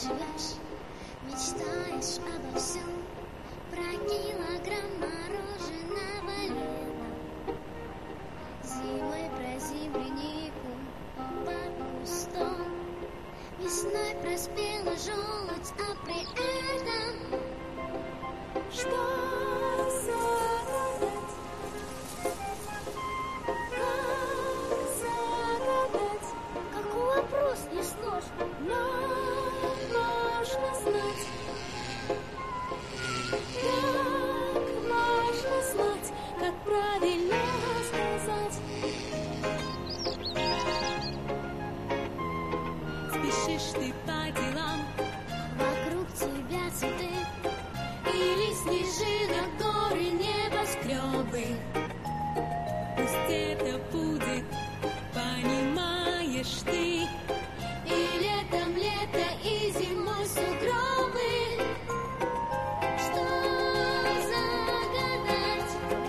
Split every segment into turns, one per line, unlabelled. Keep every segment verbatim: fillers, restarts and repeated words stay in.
живешь, мечтаешь обо всем, про килограмм мороженого летом, зимой про землянику по кустам, весной проспела желудь, а при этом что загадать? Как загадать? Какой вопрос несложный, нам важно знать. Так важно знать, как правильно сказать.
Спешишь ты по делам,
Вокруг тебя цветы,
или снежинок, горы, небоскребы. Пусть это будет, понимаешь ты,
и летом лето, и зимой сугробы. Что загадать?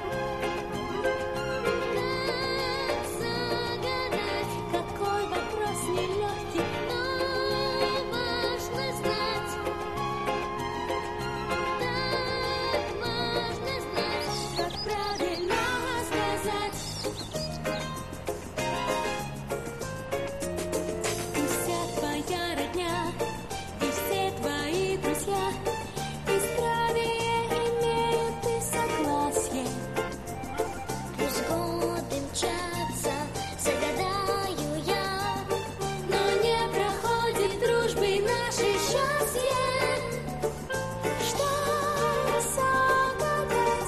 Как загадать?
какой вопрос нелегкий,
Но важно знать. Так важно знать,
как правильно сказать. И вся твоя родня, и все твои друзья и здравие имеют и согласие.
пусть годы мчатся, загадаю я,
Но не проходит дружбы нашей счастье.
что загадать?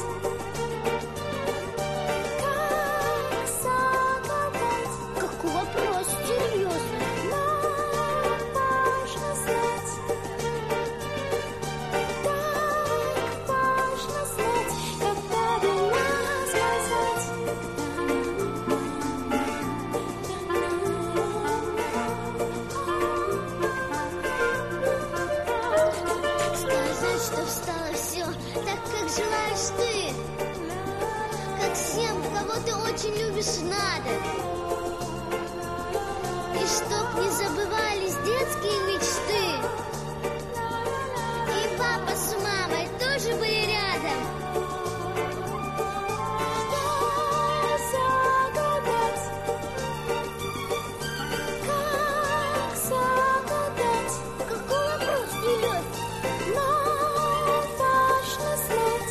Как загадать? Какой вопрос серьезный, нам важно знать. Так важно знать, как правильно сказать. Сказать, что встало все так, как желаешь ты, как всем, кого ты очень любишь, надо. И чтоб не забывались детские мечты, и папа с мамой тоже были рядом. Что загадать? Как загадать? Какой вопрос нелегкий, но важно знать.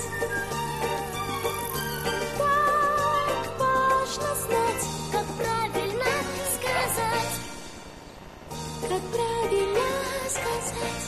Так важно знать, как правильно сказать.
Как правильно сказать.